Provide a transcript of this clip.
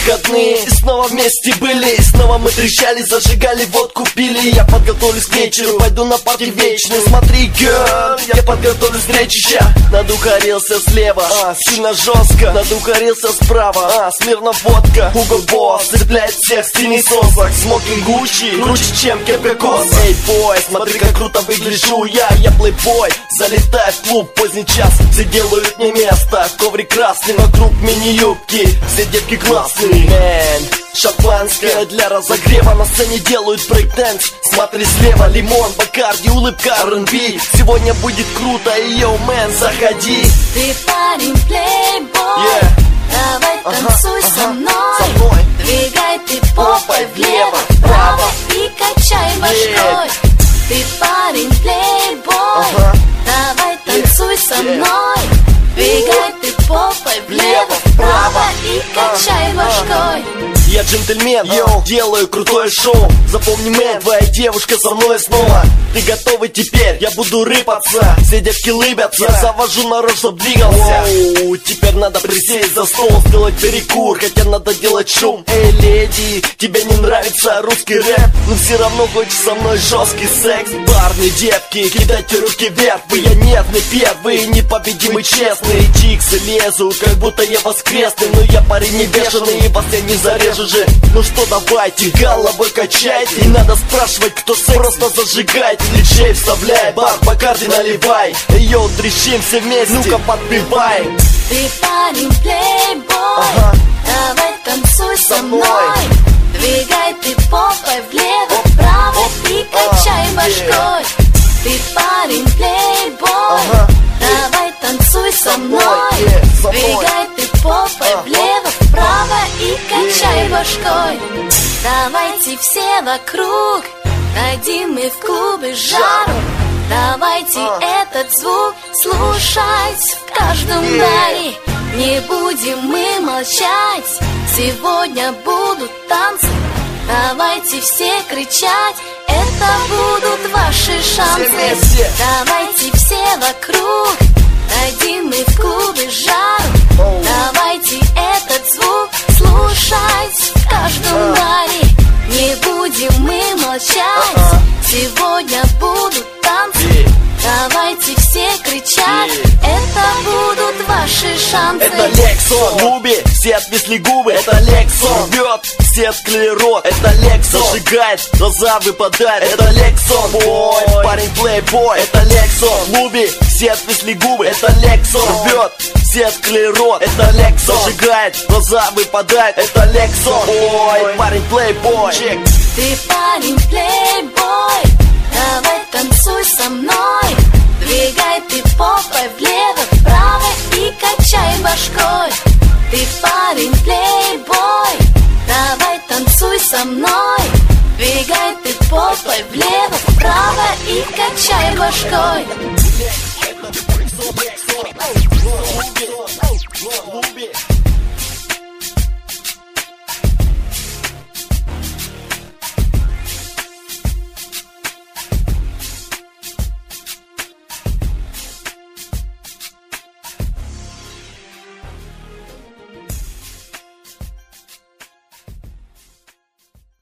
выходные и снова вместе были, и снова мы трещали, зажигали, водку пили. Я подготовлюсь к вечеру, пойду на парти вечный. Смотри, girl, я подготовлюсь к встрече. Надухарился слева, сильно жестко. Надухарился справа, смирно водка. Hugo Boss цепляет всех, стильный сосок. Смокинг Гуччи, круче, чем кепка Кос. Эй, бой, смотри, как круто выгляжу я плейбой. Залетаю в клуб, поздний час, все делают мне место. Коврик красный, вокруг мини-юбки, все девки классные. Мэн, шампанское для разогрева, на сцене делают брейк-дэнс. Смотри слева, лимон, Бакарди, улыбка, R&B. Сегодня будет круто, и йоу, мэн, заходи. Ты парень плейбой, давай танцуй со мной. Двигай ты попой влево-вправо и качай башкой. Ты парень плейбой, давай танцуй со мной. Двигай ты попой влево-вправо и качай башкой. Я джентльмен, йоу, делаю крутое шоу. Запомни, мэн, твоя девушка со мной снова. Ты готовый теперь? Я буду рыпаться. Все девки лыбятся, я завожу народ, чтоб двигался. Оу, теперь надо присесть за стол, сделать перекур, хотя надо делать шум. Эй, леди, тебе не нравится русский рэп, но все равно хочешь со мной жесткий секс. Парни, девки, кидайте руки вверх. Вы я нервный первый, непобедимый, честный. Чиксы лезут, как будто я воскресный. Но я парень не бешеный, и вас я не зарежу же. Ну что, давайте, головой качайте. Не надо спрашивать, кто секс, просто зажигайте. Диджей вставляй, бар, Бакарди наливай. Йоу, трещим все вместе, ну-ка подпевай. Ты парень плейбой, давай танцуй со мной. Двигай ты попой влево-вправо и качай башкой. Ты парень плейбой, давай танцуй со мной. Двигай ты попой влево-вправо и качай башкой. Давайте все вокруг, дадим мы в клубе жару. Давайте этот звук слушать в каждом баре. Не будем мы молчать, сегодня будут танцы. Давайте все кричать, это будут ваши шансы. Давайте все вокруг, дадим мы в клубе жару. Давайте этот звук слушать в каждом баре. Не будем мы молчать, сегодня будут танцы. Давайте все кричать, это будут ваши шансы. Это Лексон, Луби, все отвисли губы. Это Лексон, рвет, все открыли рот. Это Лексон, зажигает, глаза выпадают. Это Лексон, бой, парень плейбой. Это Лексон, Луби, все отвисли губы. Это Лексон, рвет, все открыли рот. Это Лексон, зажигает, глаза выпадают. Это Лексон, бой, парень плейбой. Ты парень плейбой, давай танцуй со мной. Двигай ты попой влево-вправо и качай башкой. Ты парень плейбой, давай танцуй со мной. Двигай ты попой влево-вправо и качай башкой.